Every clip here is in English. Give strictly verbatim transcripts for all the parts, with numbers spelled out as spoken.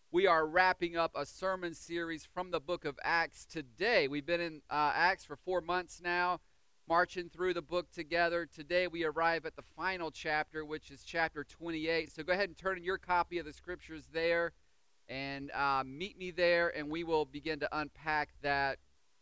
We are wrapping up a sermon series from the book of Acts today. We've been in uh, Acts for four months now, marching through the book together. Today we arrive at the final chapter, which is chapter twenty-eight. So go ahead and turn in your copy of the scriptures there and uh, meet me there, and we will begin to unpack that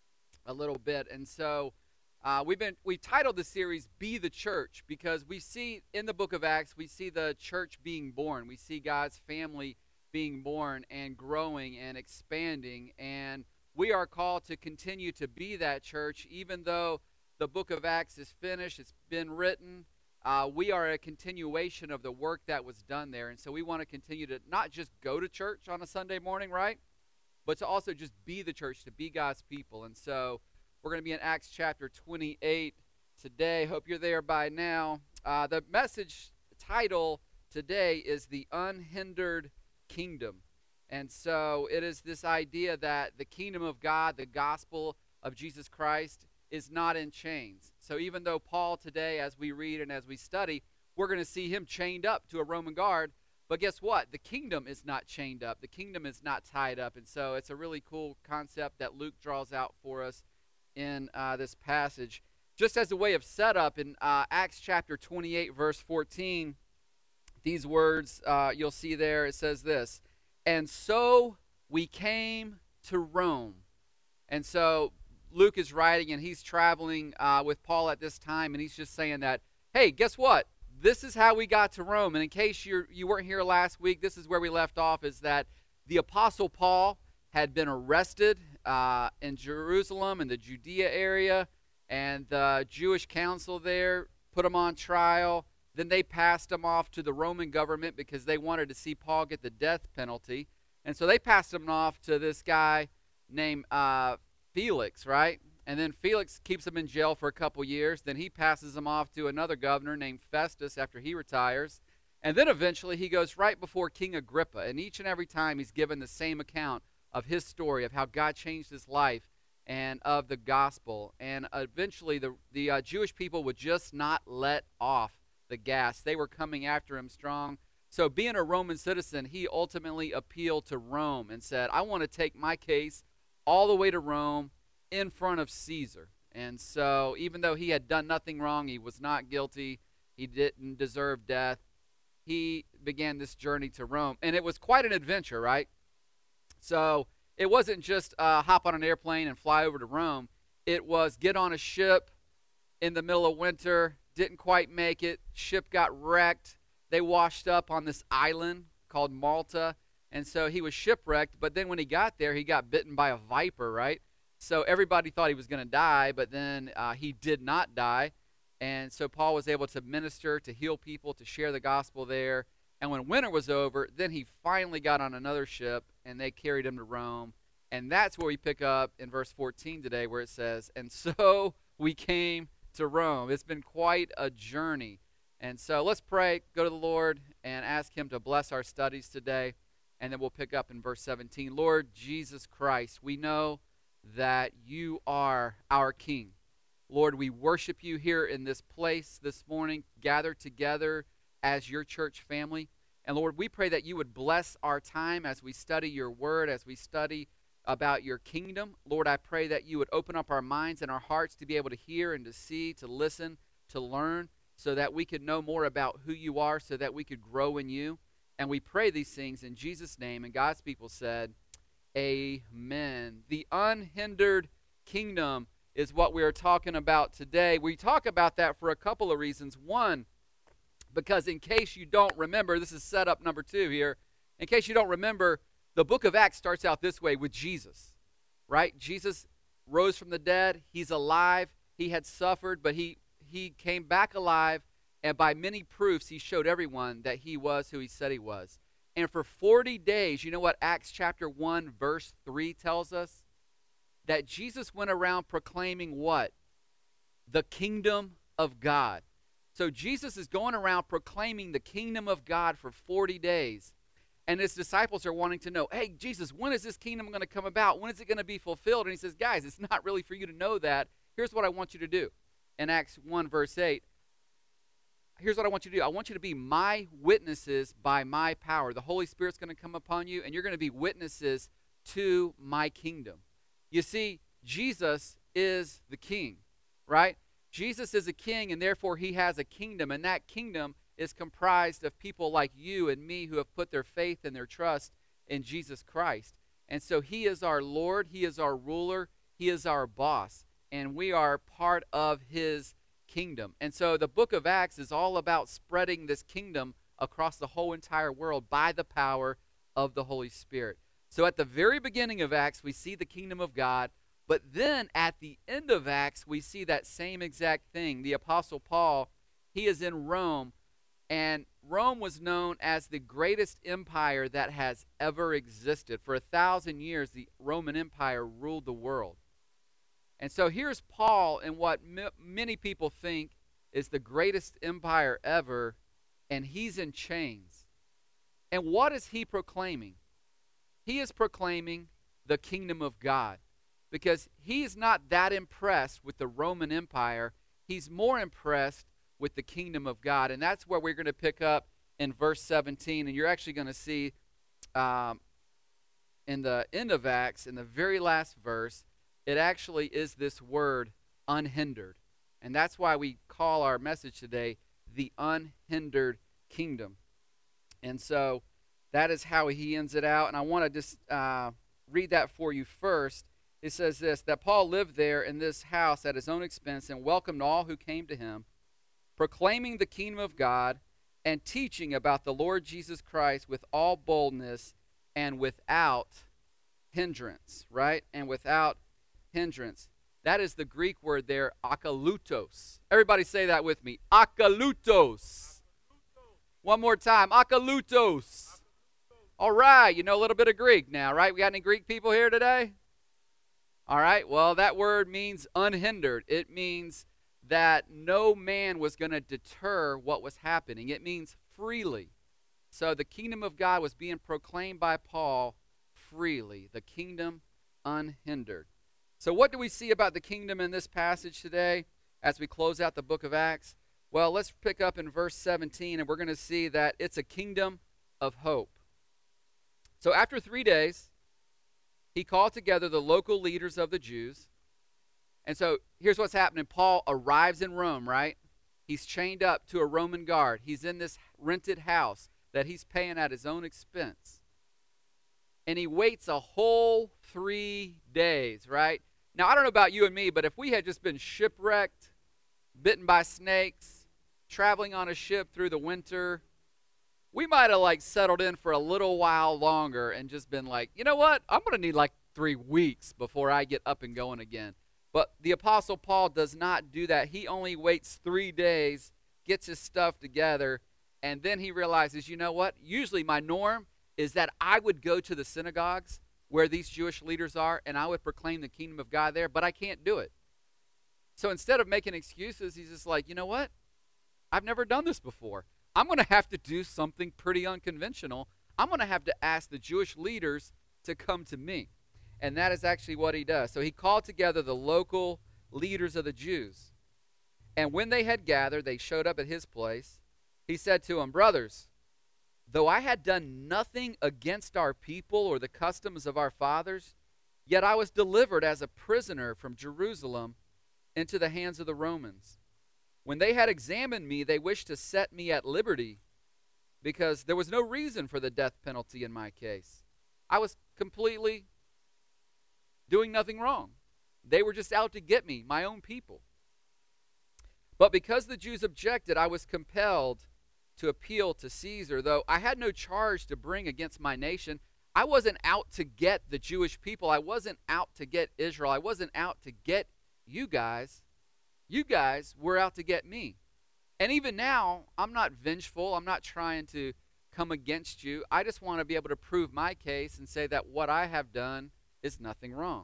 a little bit. And so uh, we've been we titled the series "Be the Church" because we see in the book of Acts, we see the church being born. We see God's family being born and growing and expanding, and we are called to continue to be that church. Even though the book of Acts is finished, it's been written, uh, we are a continuation of the work that was done there. And so we want to continue to not just go to church on a Sunday morning, right, but to also just be the church, to be God's people. And so we're going to be in Acts chapter twenty-eight today. Hope you're there by now. Uh, the message title today is "The Unhindered Kingdom." And so it is this idea that the kingdom of God, the gospel of Jesus Christ, is not in chains. So even though Paul today, as we read and as we study, we're going to see him chained up to a Roman guard, but guess what? The kingdom is not chained up. The kingdom is not tied up. And so it's a really cool concept that Luke draws out for us in uh, this passage. Just as a way of setup, in uh, Acts chapter twenty-eight, verse fourteen, these words uh, you'll see there, it says this: "And so we came to Rome." And so Luke is writing, and he's traveling uh, with Paul at this time, and he's just saying that, hey, guess what? This is how we got to Rome. And in case you're, you weren't here last week, this is where we left off, is that the Apostle Paul had been arrested uh, in Jerusalem, in the Judea area, and the Jewish council there put him on trial. Then they passed him off to the Roman government because they wanted to see Paul get the death penalty. And so they passed him off to this guy named uh, Felix, right? And then Felix keeps him in jail for a couple years. Then he passes him off to another governor named Festus after he retires. And then eventually he goes right before King Agrippa. And each and every time he's given the same account of his story, of how God changed his life and of the gospel. And eventually the, the uh, Jewish people would just not let off the gas. They were coming after him strong. So being a Roman citizen, he ultimately appealed to Rome and said, I want to take my case all the way to Rome in front of Caesar. And so even though he had done nothing wrong, he was not guilty, he didn't deserve death, he began this journey to Rome. And it was quite an adventure, right? So it wasn't just uh, hop on an airplane and fly over to Rome. It was get on a ship in the middle of winter, didn't quite make it, ship got wrecked, they washed up on this island called Malta, and so he was shipwrecked. But then when he got there, he got bitten by a viper, right? So everybody thought he was going to die, but then uh, he did not die. And so Paul was able to minister, to heal people, to share the gospel there. And when winter was over, then he finally got on another ship, and they carried him to Rome. And that's where we pick up in verse fourteen today, where it says, "And so we came to Rome." It's been quite a journey. And so let's pray, go to the Lord, and ask him to bless our studies today. And then we'll pick up in verse seventeen. Lord Jesus Christ, we know that you are our King. Lord, we worship you here in this place this morning, gathered together as your church family. And Lord, we pray that you would bless our time as we study your word, as we study about your kingdom. Lord, I pray that you would open up our minds and our hearts to be able to hear and to see, to listen, to learn, so that we could know more about who you are, so that we could grow in you. And we pray these things in Jesus' name. And God's people said, amen. The unhindered kingdom is what we are talking about today. We talk about that for a couple of reasons. One, because in case you don't remember, this is setup number two here. In case you don't remember, the book of Acts starts out this way with Jesus, right? Jesus rose from the dead. He's alive. He had suffered, but he, he came back alive. And by many proofs, he showed everyone that he was who he said he was. And for forty days, you know what Acts chapter one, verse three tells us? That Jesus went around proclaiming what? The kingdom of God. So Jesus is going around proclaiming the kingdom of God for forty days. And his disciples are wanting to know, hey, Jesus, when is this kingdom going to come about? When is it going to be fulfilled? And he says, guys, it's not really for you to know that. Here's what I want you to do. In Acts one, verse eight, here's what I want you to do. I want you to be my witnesses by my power. The Holy Spirit's going to come upon you, and you're going to be witnesses to my kingdom. You see, Jesus is the king, right? Jesus is a king, and therefore he has a kingdom, and that kingdom is comprised of people like you and me who have put their faith and their trust in Jesus Christ. And so he is our Lord, he is our ruler, he is our boss, and we are part of his kingdom. And so the book of Acts is all about spreading this kingdom across the whole entire world by the power of the Holy Spirit. So at the very beginning of Acts, we see the kingdom of God, but then at the end of Acts, we see that same exact thing. The Apostle Paul, he is in Rome, and Rome was known as the greatest empire that has ever existed. For a thousand years, the Roman Empire ruled the world. And so here's Paul in what m- many people think is the greatest empire ever, and he's in chains. And what is he proclaiming? He is proclaiming the kingdom of God, because he's not that impressed with the Roman Empire. He's more impressed with the kingdom of God. And that's where we're going to pick up in verse seventeen. And you're actually going to see um, in the end of Acts, in the very last verse, it actually is this word, unhindered. And that's why we call our message today, the unhindered kingdom. And so that is how he ends it out. And I want to just uh, read that for you first. It says this, that Paul lived there in this house at his own expense and welcomed all who came to him, proclaiming the kingdom of God and teaching about the Lord Jesus Christ with all boldness and without hindrance, right? And without hindrance. That is the Greek word there, akalutos. Everybody say that with me. Akalutos. One more time. Akalutos. All right. You know a little bit of Greek now, right? We got any Greek people here today? All right. Well, that word means unhindered. It means that no man was going to deter what was happening. It means freely. So the kingdom of God was being proclaimed by Paul freely. The kingdom unhindered. So what do we see about the kingdom in this passage today as we close out the book of Acts? Well, let's pick up in verse seventeen, and we're going to see that it's a kingdom of hope. So after three days, he called together the local leaders of the Jews. And so here's what's happening. Paul arrives in Rome, right? He's chained up to a Roman guard. He's in this rented house that he's paying at his own expense. And he waits a whole three days, right? Now, I don't know about you and me, but if we had just been shipwrecked, bitten by snakes, traveling on a ship through the winter, we might have like settled in for a little while longer and just been like, you know what? I'm going to need like three weeks before I get up and going again. But the Apostle Paul does not do that. He only waits three days, gets his stuff together, and then he realizes, you know what? Usually my norm is that I would go to the synagogues where these Jewish leaders are, and I would proclaim the kingdom of God there, but I can't do it. So instead of making excuses, he's just like, you know what? I've never done this before. I'm going to have to do something pretty unconventional. I'm going to have to ask the Jewish leaders to come to me. And that is actually what he does. So he called together the local leaders of the Jews. And when they had gathered, they showed up at his place. He said to them, brothers, though I had done nothing against our people or the customs of our fathers, yet I was delivered as a prisoner from Jerusalem into the hands of the Romans. When they had examined me, they wished to set me at liberty because there was no reason for the death penalty in my case. I was completely doing nothing wrong. They were just out to get me, my own people. But because the Jews objected, I was compelled to appeal to Caesar, though I had no charge to bring against my nation. I wasn't out to get the Jewish people. I wasn't out to get Israel. I wasn't out to get you guys. You guys were out to get me. And even now, I'm not vengeful. I'm not trying to come against you. I just want to be able to prove my case and say that what I have done is nothing wrong.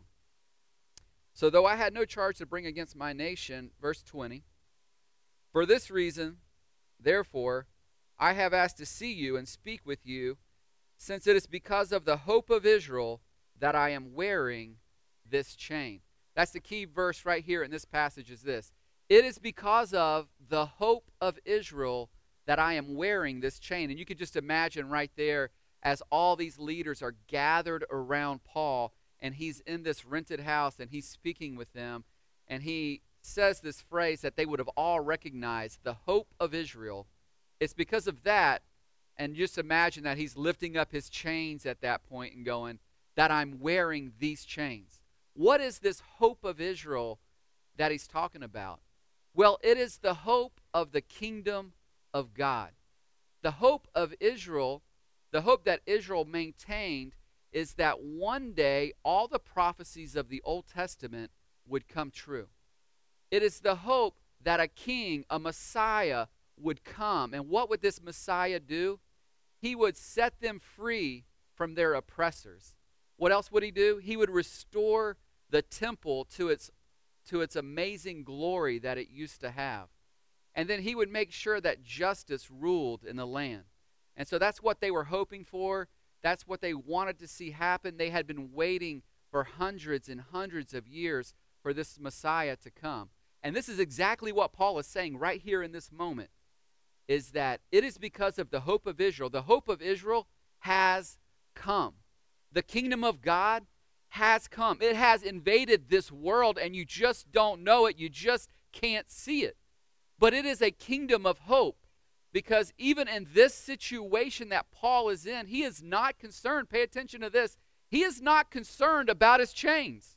So though I had no charge to bring against my nation, verse twenty, for this reason, therefore, I have asked to see you and speak with you, since it is because of the hope of Israel that I am wearing this chain. That's the key verse right here in this passage is this. It is because of the hope of Israel that I am wearing this chain. And you can just imagine right there as all these leaders are gathered around Paul, and he's in this rented house, and he's speaking with them, and he says this phrase that they would have all recognized, the hope of Israel. It's because of that, and just imagine that he's lifting up his chains at that point and going, that I'm wearing these chains. What is this hope of Israel that he's talking about? Well, it is the hope of the kingdom of God. The hope of Israel, the hope that Israel maintained, is that one day all the prophecies of the Old Testament would come true. It is the hope that a king, a Messiah, would come. And what would this Messiah do? He would set them free from their oppressors. What else would he do? He would restore the temple to its to its amazing glory that it used to have. And then he would make sure that justice ruled in the land. And so that's what they were hoping for. That's what they wanted to see happen. They had been waiting for hundreds and hundreds of years for this Messiah to come. And this is exactly what Paul is saying right here in this moment, is that it is because of the hope of Israel. The hope of Israel has come. The kingdom of God has come. It has invaded this world, and you just don't know it. You just can't see it. But it is a kingdom of hope, because even in this situation that Paul is in, he is not concerned. Pay attention to this. He is not concerned about his chains.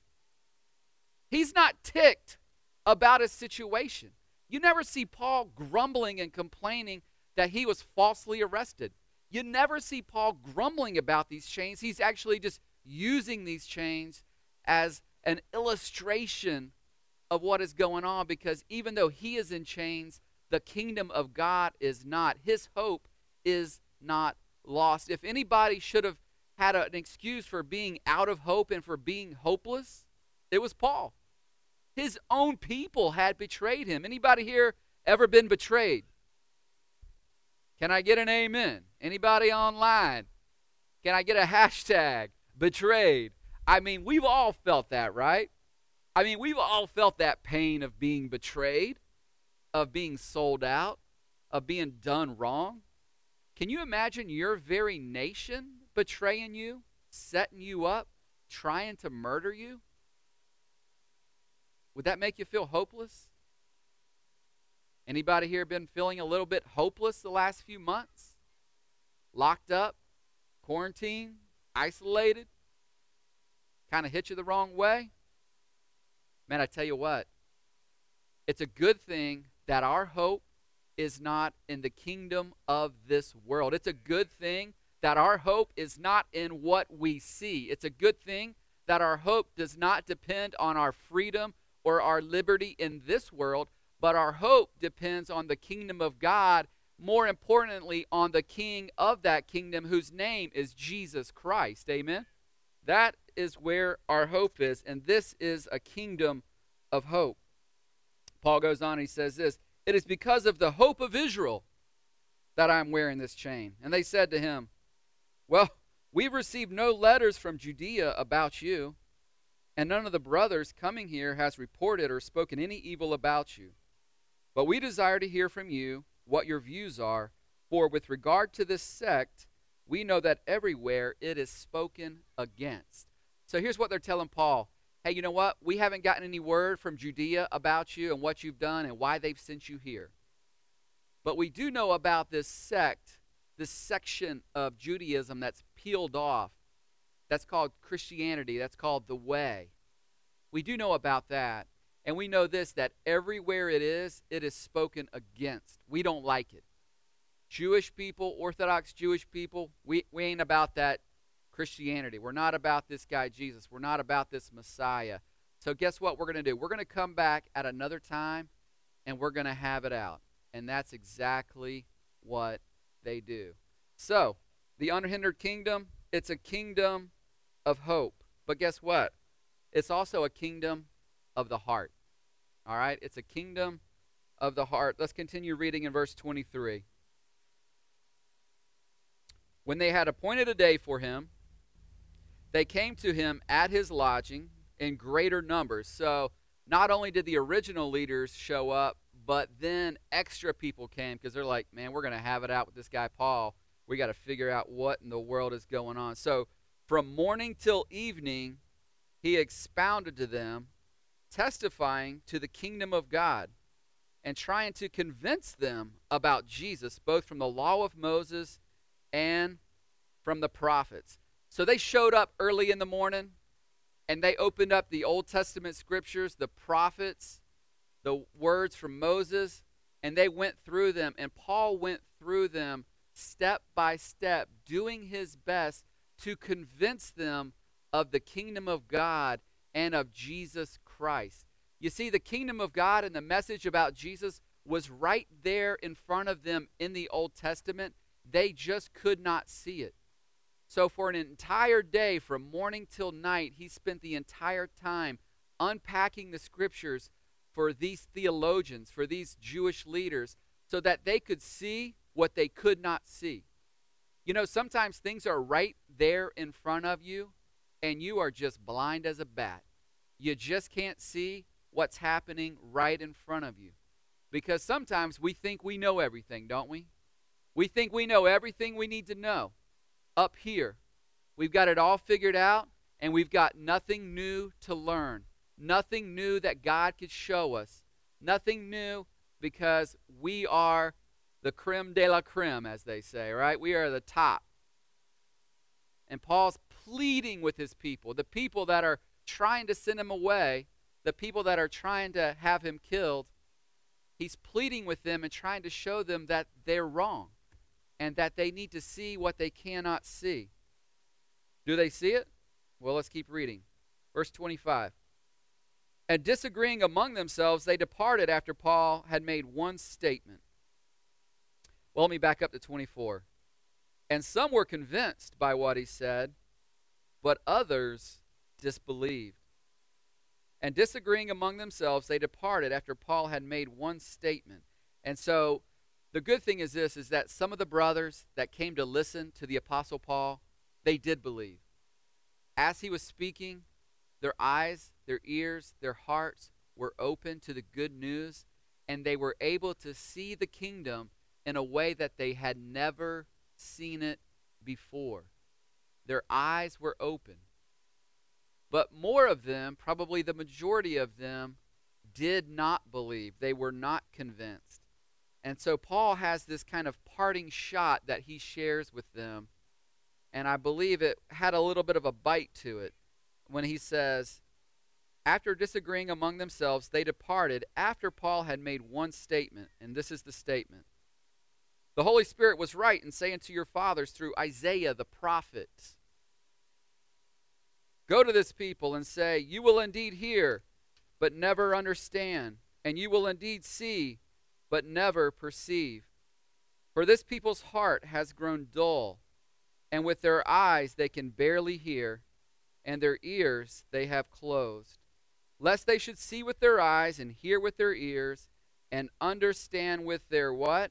He's not ticked about his situation. You never see Paul grumbling and complaining that he was falsely arrested. You never see Paul grumbling about these chains. He's actually just using these chains as an illustration of what is going on, because even though he is in chains, the kingdom of God is not. His hope is not lost. If anybody should have had an excuse for being out of hope and for being hopeless, it was Paul. His own people had betrayed him. Anybody here ever been betrayed? Can I get an amen? Anybody online? Can I get a hashtag? Betrayed. I mean, we've all felt that, right? I mean, we've all felt that pain of being betrayed, of being sold out, of being done wrong. Can you imagine your very nation betraying you, setting you up, trying to murder you? Would that make you feel hopeless? Anybody here been feeling a little bit hopeless the last few months? Locked up, quarantined, isolated, kind of hit you the wrong way? Man, I tell you what, it's a good thing that our hope is not in the kingdom of this world. It's a good thing that our hope is not in what we see. It's a good thing that our hope does not depend on our freedom or our liberty in this world, but our hope depends on the kingdom of God, more importantly, on the king of that kingdom, whose name is Jesus Christ. Amen? That is where our hope is, and this is a kingdom of hope. Paul goes on and he says this, "It is because of the hope of Israel that I am wearing this chain." And they said to him, "Well, we've received no letters from Judea about you, and none of the brothers coming here has reported or spoken any evil about you. But we desire to hear from you what your views are, for with regard to this sect, we know that everywhere it is spoken against." So here's what they're telling Paul. Hey, you know what? We haven't gotten any word from Judea about you and what you've done and why they've sent you here. But we do know about this sect, this section of Judaism that's peeled off. That's called Christianity. That's called the Way. We do know about that. And we know this, that everywhere it is, it is spoken against. We don't like it. Jewish people, Orthodox Jewish people, we, we ain't about that Christianity. We're not about this guy Jesus. We're not about this Messiah. So guess what we're going to do? We're going to come back at another time, and we're going to have it out. And that's exactly what they do. So, the unhindered kingdom, it's a kingdom of hope. But guess what? It's also a kingdom of the heart. All right? It's a kingdom of the heart. Let's continue reading in verse twenty-three. When they had appointed a day for him, they came to him at his lodging in greater numbers. So not only did the original leaders show up, but then extra people came because they're like, man, we're going to have it out with this guy Paul. We got to figure out what in the world is going on. So from morning till evening, he expounded to them, testifying to the kingdom of God and trying to convince them about Jesus, both from the law of Moses and from the prophets. So they showed up early in the morning, and they opened up the Old Testament scriptures, the prophets, the words from Moses, and they went through them. And Paul went through them step by step, doing his best to convince them of the kingdom of God and of Jesus Christ. You see, the kingdom of God and the message about Jesus was right there in front of them in the Old Testament. They just could not see it. So for an entire day, from morning till night, he spent the entire time unpacking the scriptures for these theologians, for these Jewish leaders, so that they could see what they could not see. You know, sometimes things are right there in front of you, and you are just blind as a bat. You just can't see what's happening right in front of you. Because sometimes we think we know everything, don't we? We think we know everything we need to know. Up here, we've got it all figured out, and we've got nothing new to learn. Nothing new that God could show us. Nothing new because we are the creme de la creme, as they say, right? We are the top. And Paul's pleading with his people, the people that are trying to send him away, the people that are trying to have him killed. He's pleading with them and trying to show them that they're wrong and that they need to see what they cannot see. Do they see it? Well, let's keep reading. Verse twenty-five. And disagreeing among themselves, they departed after Paul had made one statement. Well, let me back up to twenty-four. And some were convinced by what he said, but others disbelieved. And disagreeing among themselves, they departed after Paul had made one statement. And so the good thing is this, is that some of the brothers that came to listen to the Apostle Paul, they did believe. As he was speaking, their eyes, their ears, their hearts were open to the good news, and they were able to see the kingdom in a way that they had never seen it before. Their eyes were open. But more of them, probably the majority of them, did not believe. They were not convinced. And so Paul has this kind of parting shot that he shares with them. And I believe it had a little bit of a bite to it when he says, after disagreeing among themselves, they departed after Paul had made one statement. And this is the statement. The Holy Spirit was right in saying to your fathers through Isaiah the prophet, go to this people and say, you will indeed hear, but never understand, and you will indeed see, but never perceive. For this people's heart has grown dull, and with their eyes they can barely hear, and their ears they have closed, lest they should see with their eyes and hear with their ears, and understand with their what?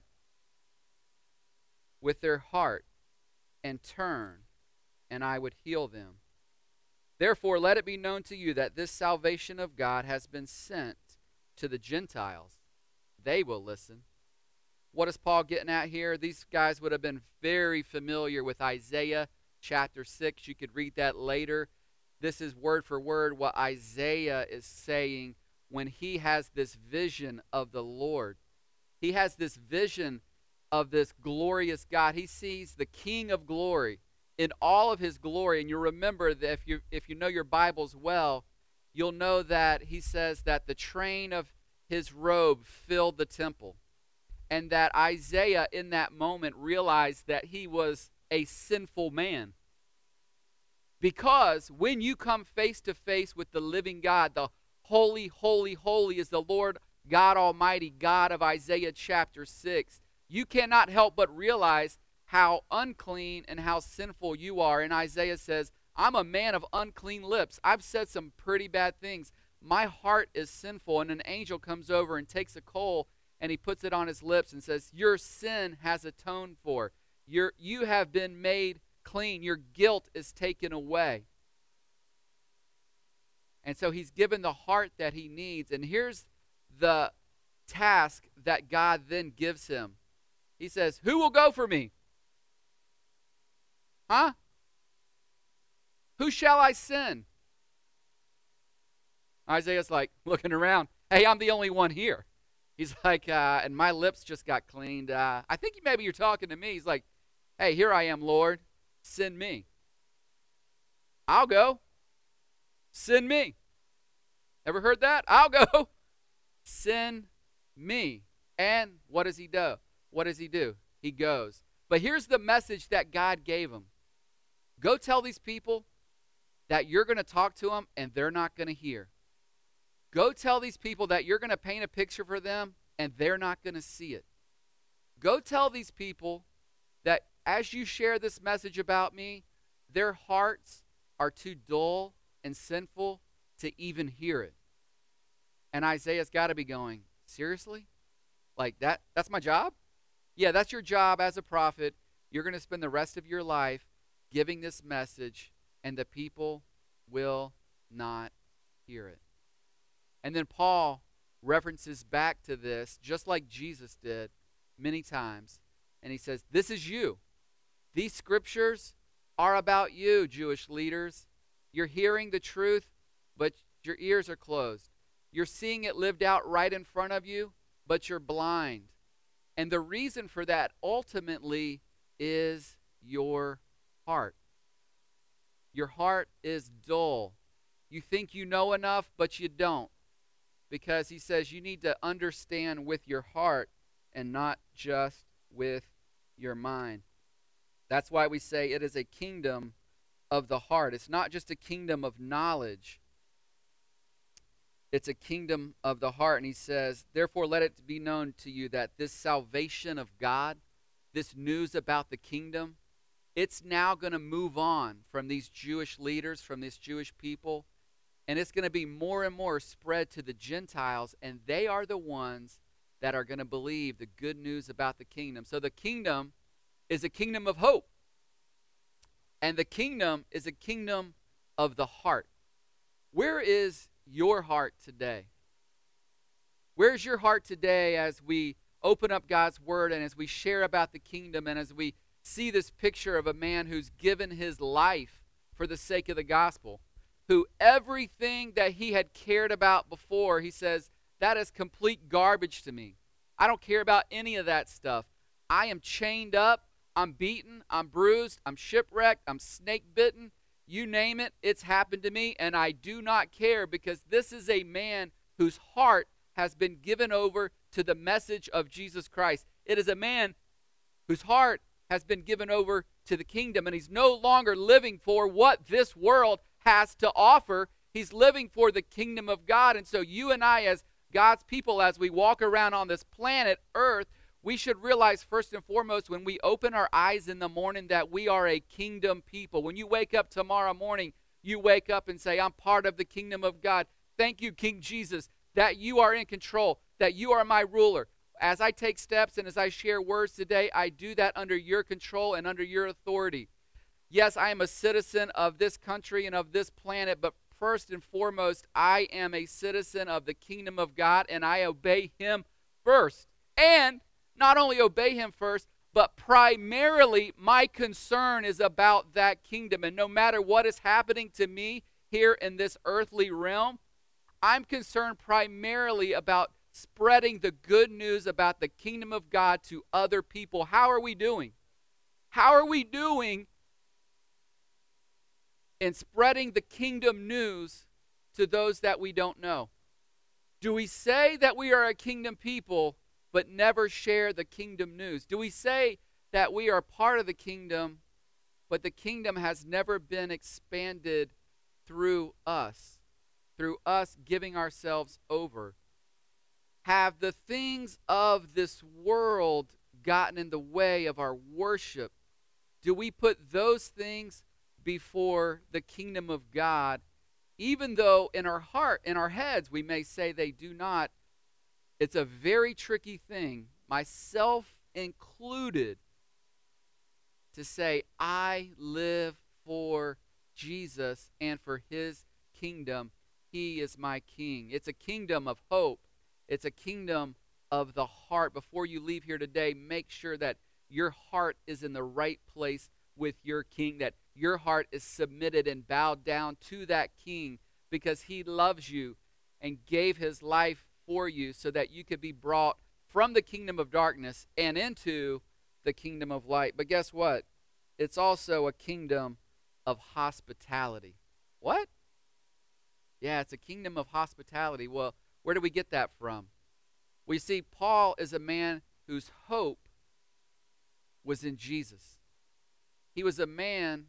With their heart, and turn, and I would heal them. Therefore, let it be known to you that this salvation of God has been sent to the Gentiles. They will listen. What is Paul getting at here? These guys would have been very familiar with Isaiah chapter six. You could read that later. This is word for word what Isaiah is saying when he has this vision of the Lord. He has this vision of this glorious God. He sees the King of glory in all of his glory. And you remember that if you if you know your Bibles well, you'll know that he says that the train of his robe filled the temple, and that Isaiah in that moment realized that he was a sinful man. Because when you come face to face with the living God, the holy, holy, holy is the Lord God Almighty, God of Isaiah chapter six, you cannot help but realize how unclean and how sinful you are. And Isaiah says, I'm a man of unclean lips. I've said some pretty bad things. My heart is sinful. And an angel comes over and takes a coal and he puts it on his lips and says, your sin has atoned for. Your, you have been made clean. Your guilt is taken away. And so he's given the heart that he needs. And here's the task that God then gives him. He says, who will go for me? Huh? Who shall I send? Isaiah's like looking around. Hey, I'm the only one here. He's like, uh, and my lips just got cleaned. Uh, I think maybe you're talking to me. He's like, hey, here I am, Lord. Send me. I'll go. Send me. Ever heard that? I'll go. Send me. And what does he do? What does he do? He goes. But here's the message that God gave him. Go tell these people that you're going to talk to them and they're not going to hear. Go tell these people that you're going to paint a picture for them and they're not going to see it. Go tell these people that as you share this message about me, their hearts are too dull and sinful to even hear it. And Isaiah's got to be going, seriously? Like that? That's my job? Yeah, that's your job as a prophet. You're going to spend the rest of your life giving this message, and the people will not hear it. And then Paul references back to this, just like Jesus did many times. And he says, this is you. These scriptures are about you, Jewish leaders. You're hearing the truth, but your ears are closed. You're seeing it lived out right in front of you, but you're blind. And the reason for that ultimately is your heart. Your heart is dull. You think you know enough, but you don't. Because he says you need to understand with your heart and not just with your mind. That's why we say it is a kingdom of the heart. It's not just a kingdom of knowledge. It's a kingdom of the heart. And he says, therefore let it be known to you that this salvation of God, this news about the kingdom, it's now going to move on from these Jewish leaders, from this Jewish people, and it's going to be more and more spread to the Gentiles, and they are the ones that are going to believe the good news about the kingdom. So the kingdom is a kingdom of hope, and the kingdom is a kingdom of the heart. Where is your heart today? Where's your heart today as we open up God's word and as we share about the kingdom and as we see this picture of a man who's given his life for the sake of the gospel, who everything that he had cared about before, he says, that is complete garbage to me. I don't care about any of that stuff. I am chained up, I'm beaten, I'm bruised, I'm shipwrecked, I'm snake bitten. You name it, it's happened to me, and I do not care, because this is a man whose heart has been given over to the message of Jesus Christ. It is a man whose heart has been given over to the kingdom, and he's no longer living for what this world has to offer. He's living for the kingdom of God. And so you and I, as God's people, as we walk around on this planet Earth, we should realize first and foremost when we open our eyes in the morning that we are a kingdom people. When you wake up tomorrow morning, you wake up and say, I'm part of the kingdom of God. Thank you, King Jesus, that you are in control, that you are my ruler. As I take steps and as I share words today, I do that under your control and under your authority. Yes, I am a citizen of this country and of this planet, but first and foremost, I am a citizen of the kingdom of God, and I obey him first. And not only obey him first, but primarily my concern is about that kingdom. And no matter what is happening to me here in this earthly realm, I'm concerned primarily about spreading the good news about the kingdom of God to other people. How are we doing? How are we doing in spreading the kingdom news to those that we don't know? Do we say that we are a kingdom people but never share the kingdom news? Do we say that we are part of the kingdom, but the kingdom has never been expanded through us, through us giving ourselves over? Have the things of this world gotten in the way of our worship? Do we put those things before the kingdom of God, even though in our heart, in our heads, we may say they do not? It's a very tricky thing, myself included, to say I live for Jesus and for his kingdom. he is my king. It's a kingdom of hope. It's a kingdom of the heart. Before you leave here today, make sure that your heart is in the right place with your king, that your heart is submitted and bowed down to that king because he loves you and gave his life for you so that you could be brought from the kingdom of darkness and into the kingdom of light. But guess what? It's also a kingdom of hospitality. What? Yeah, it's a kingdom of hospitality. Well, where do we get that from? We see Paul is a man whose hope was in Jesus. He was a man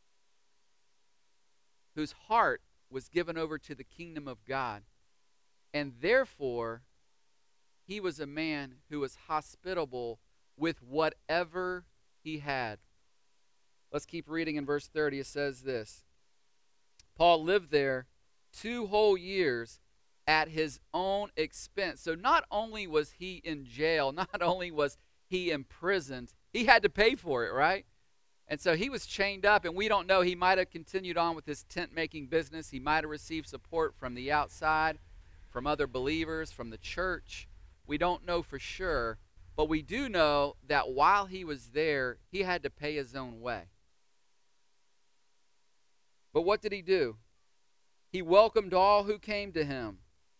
whose heart was given over to the kingdom of God. And therefore, he was a man who was hospitable with whatever he had. Let's keep reading in verse thirty. It says this. Paul lived there two whole years at his own expense. So not only was he in jail, not only was he imprisoned, he had to pay for it, right? And so he was chained up, and we don't know. He might have continued on with his tent-making business. He might have received support from the outside, from other believers, from the church. We don't know for sure, but we do know that while he was there, he had to pay his own way. But what did he do? He welcomed all who came to him.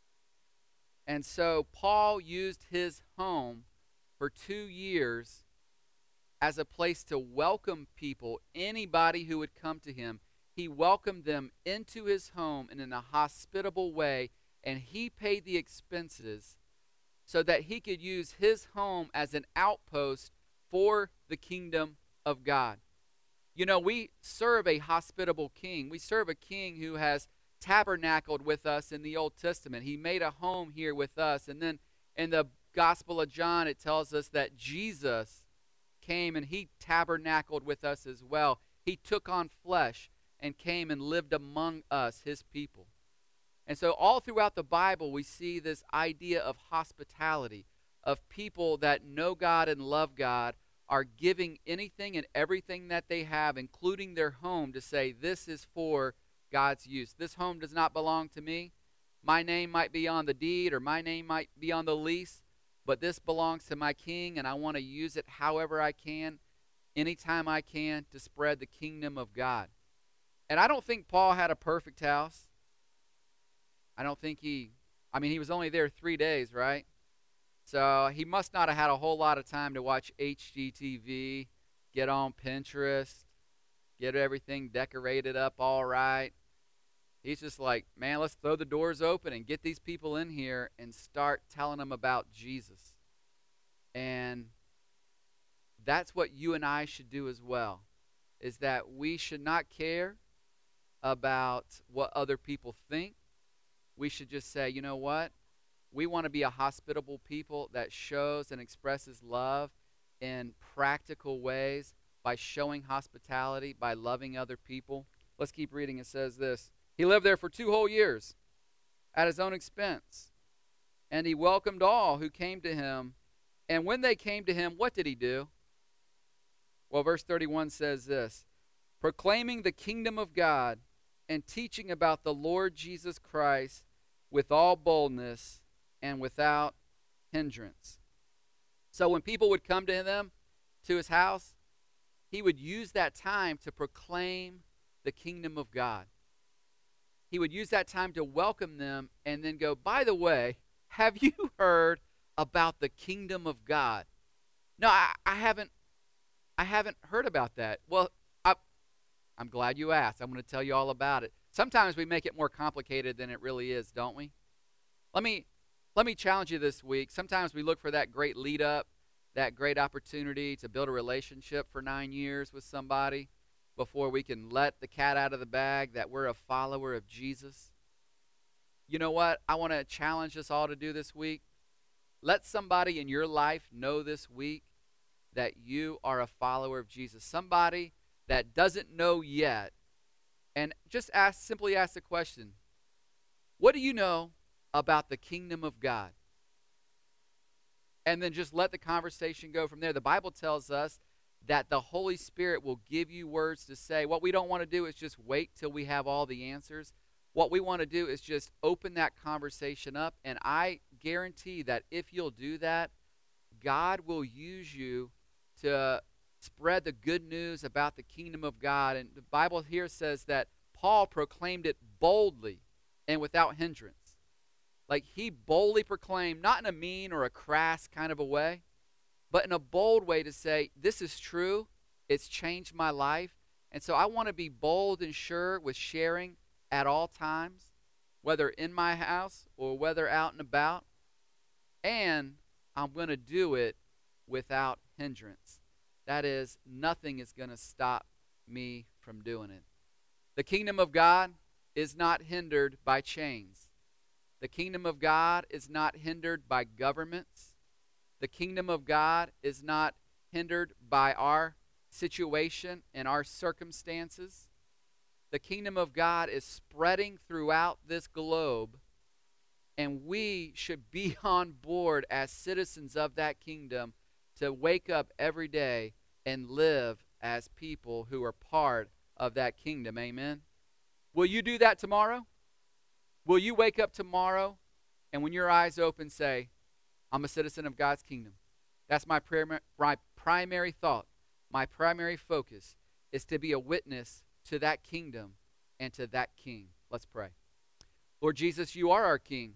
And so Paul used his home for two years as a place to welcome people, anybody who would come to him. He welcomed them into his home and in a hospitable way, and he paid the expenses so that he could use his home as an outpost for the kingdom of God. You know, we serve a hospitable king. We serve a king who has tabernacled with us in the Old Testament. He made a home here with us. And then in the Gospel of John, it tells us that Jesus came and he tabernacled with us as well. He took on flesh and came and lived among us, his people. And so all throughout the Bible, we see this idea of hospitality, of people that know God and love God, are giving anything and everything that they have, including their home, to say, this is for God's use. This home does not belong to me. My name might be on the deed or my name might be on the lease, but this belongs to my king, and I want to use it however I can, anytime I can, to spread the kingdom of God. And I don't think Paul had a perfect house. I don't think he, I mean, he was only there three days, right? So he must not have had a whole lot of time to watch H G T V, get on Pinterest, get everything decorated up all right. He's just like, man, let's throw the doors open and get these people in here and start telling them about Jesus. And that's what you and I should do as well, is that we should not care about what other people think. We should just say, you know what? We want to be a hospitable people that shows and expresses love in practical ways by showing hospitality, by loving other people. Let's keep reading. It says this. He lived there for two whole years at his own expense, and he welcomed all who came to him. And when they came to him, what did he do? Well, verse thirty-one says this, proclaiming the kingdom of God and teaching about the Lord Jesus Christ with all boldness and without hindrance. So when people would come to them, to his house, he would use that time to proclaim the kingdom of God. He would use that time to welcome them and then go, by the way, have you heard about the kingdom of God? No, I, I haven't I haven't heard about that. Well, I, I'm glad you asked. I'm going to tell you all about it. Sometimes we make it more complicated than it really is, don't we? Let me let me challenge you this week. Sometimes we look for that great lead up, that great opportunity to build a relationship for nine years with somebody before we can let the cat out of the bag that we're a follower of Jesus. You know what I want to challenge us all to do this week? Let somebody in your life know this week that you are a follower of Jesus. Somebody that doesn't know yet. And just ask, simply ask the question, what do you know about the kingdom of God? And then just let the conversation go from there. The Bible tells us that the Holy Spirit will give you words to say. What we don't want to do is just wait till we have all the answers. What we want to do is just open that conversation up, and I guarantee that if you'll do that, God will use you to spread the good news about the kingdom of God. And the Bible here says that Paul proclaimed it boldly and without hindrance. Like he boldly proclaimed, not in a mean or a crass kind of a way, but in a bold way to say, this is true, it's changed my life. And so I want to be bold and sure with sharing at all times, whether in my house or whether out and about. And I'm going to do it without hindrance. That is, nothing is going to stop me from doing it. The kingdom of God is not hindered by chains. The kingdom of God is not hindered by governments. The kingdom of God is not hindered by our situation and our circumstances. The kingdom of God is spreading throughout this globe, and we should be on board as citizens of that kingdom to wake up every day and live as people who are part of that kingdom. Amen. Will you do that tomorrow? Will you wake up tomorrow and when your eyes open say, I'm a citizen of God's kingdom? That's my, prim- my primary thought. My primary focus is to be a witness to that kingdom and to that king. Let's pray. Lord Jesus, you are our king,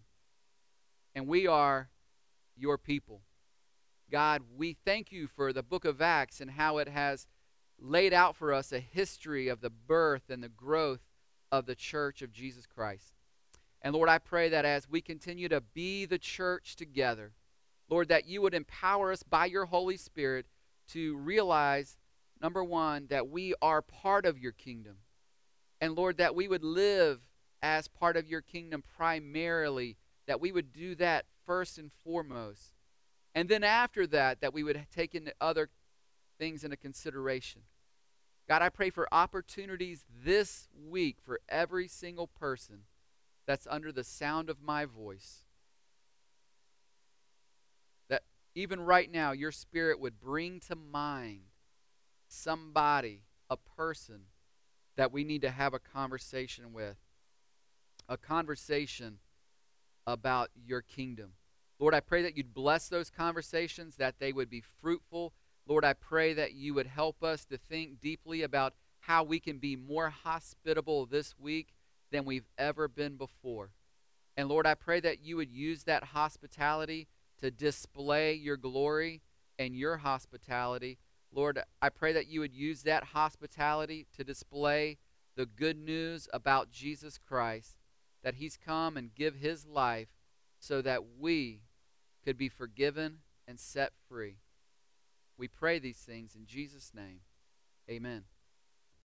and we are your people. God, we thank you for the book of Acts and how it has laid out for us a history of the birth and the growth of the church of Jesus Christ. And Lord, I pray that as we continue to be the church together, Lord, that you would empower us by your Holy Spirit to realize, number one, that we are part of your kingdom. And Lord, that we would live as part of your kingdom primarily, that we would do that first and foremost. And then after that, that we would take into other things into consideration. God, I pray for opportunities this week for every single person that's under the sound of my voice. That even right now, your Spirit would bring to mind somebody, a person, that we need to have a conversation with. A conversation about your kingdom. Lord, I pray that you'd bless those conversations, that they would be fruitful. Lord, I pray that you would help us to think deeply about how we can be more hospitable this week than we've ever been before. And Lord, I pray that you would use that hospitality to display your glory and your hospitality. Lord, I pray that you would use that hospitality to display the good news about Jesus Christ, that he's come and give his life so that we could be forgiven and set free. We pray these things in Jesus' name. Amen.